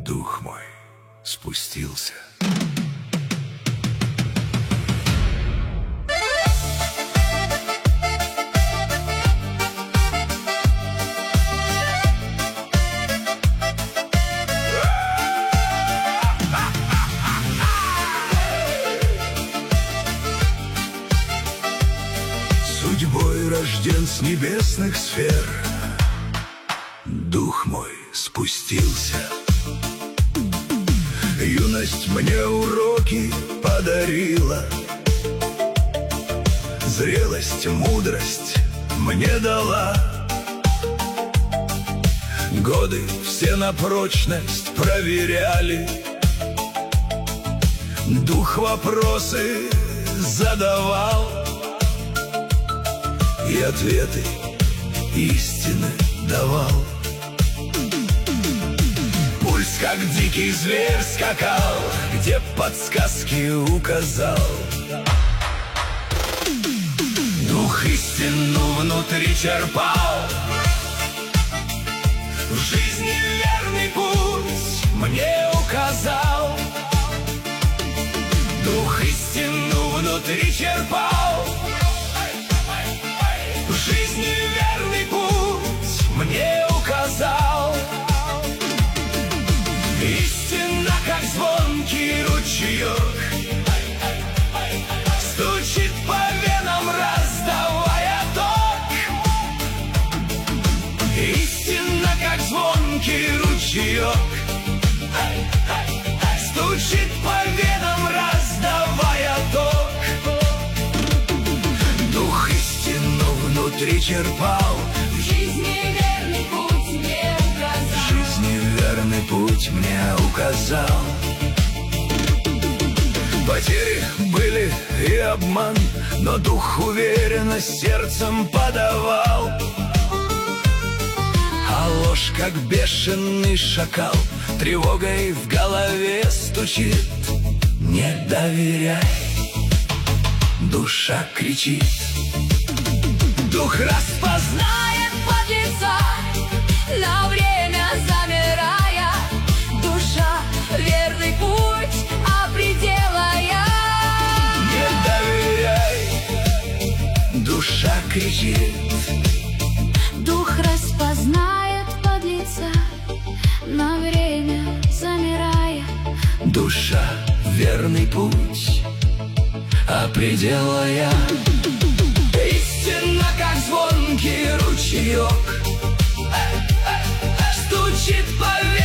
дух мой спустился. Судьбой рожден с небесных сфер, дух мой спустился. Юность мне уроки подарила, зрелость, мудрость мне дала. Годы все на прочность проверяли, дух вопросы задавал, и ответы истины давал. Пульс, как дикий зверь, скакал, где подсказки указал. Дух истину внутри черпал, в жизни верный путь мне указал. Дух истину внутри черпал, в жизни верный путь мне указал. Истина, как звонкий ручеек, стучит по венам, раздавая ток. Истина, как звонкий ручеек, стучит по венам, раздавая ток. Дух истину внутри черпал, в жизни верный путь мне указал. в жизни верный путь мне указал. Потери были и обман, но дух уверенно сердцем подавал. А ложь, как бешеный шакал, тревогой в голове стучит. Не доверяй, душа кричит. Дух распознает Подлеца, на время замирая, душа верный путь определая. Не доверяй, душа кричит. Дух распознает подлеца, на время замирая. Душа верный путь определяя. Истина, как звонкий ручеек, стучит по венам,